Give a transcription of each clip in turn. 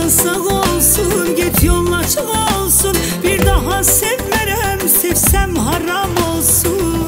sağ olsun, get yolun açık olsun. Bir daha sevmerem, sevsem haram olsun.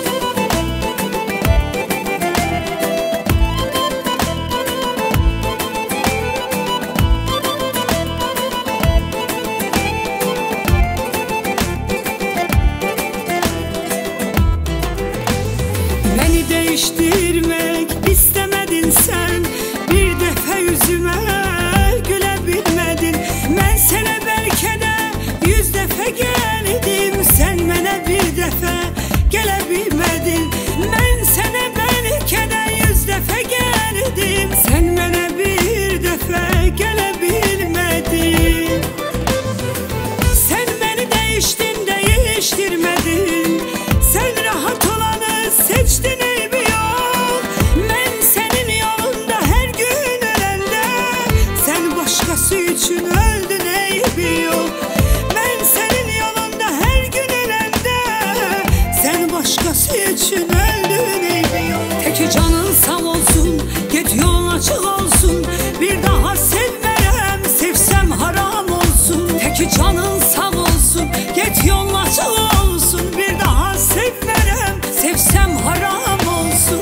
Beni değiştirmek istemedin sen, bir defa yüzüme gülebilmedin. Ben sana belki de 100 defa geldim, sen bana bir defa gelebilmedin. Ben sana belki de 100 defa geldim, sen bana bir defa gelebilmedin. Sen beni değiştin, değiştirmedin. Sen rahat olanı seçtin ey bir yol. Ben senin yolunda her gün ölende, sen başkası için öldün ey bir yol. Ben senin yolunda her gün ölende, sen başkası için öldün ey bir yol. Teki canın sağ olsun, git yolun açık olsun. Bir daha sevmerem, sevsem haram olsun. Teki canın sağ olsun, git yolun açık olsun. Bir daha sevmerem, sevsem haram olsun.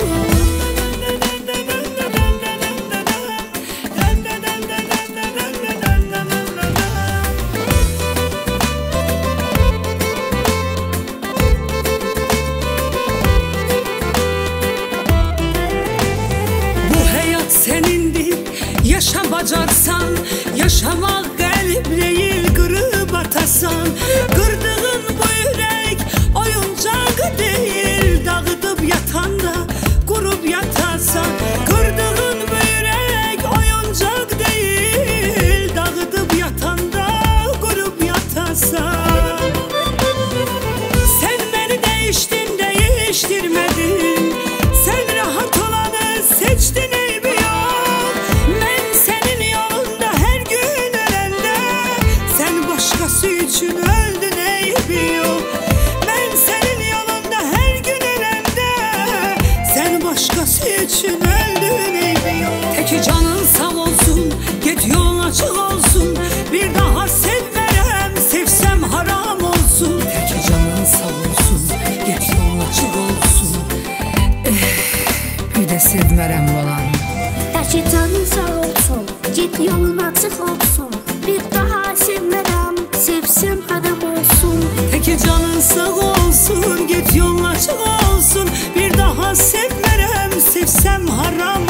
Bu hayat senindir, yaşa bacaksan. Yaşamak galip değil, kırıp atasan. Kırdığın bu yürek oyuncak değil, dağıtıp yatanda kurup yatasan. Kırdığın bu yürek oyuncak değil, dağıtıp yatanda kurup yatasan. Sen beni değiştin, değiştirmedin. Sen rahat olanı seçtin ey bir yol. Ben senin yolunda her gün ölende, sen başkası için öldün ey bir yol. Ben senin yolunda her gün ölende, sen başkası için öldün ey bir yol. Teki canın sağ olsun, git yolun açık olsun. Bir daha sevmerem, sevsem haram olsun. Teki canın sağ olsun, git yolun açık olsun. Bir de sevmerem balan. Teki canın sağ olsun, git yolun açık olsun. Bir daha sevmerem, sevsem haram olsun. Teki canın sağ olsun, git yolun açık olsun. Bir daha sevmerem, sevsem haram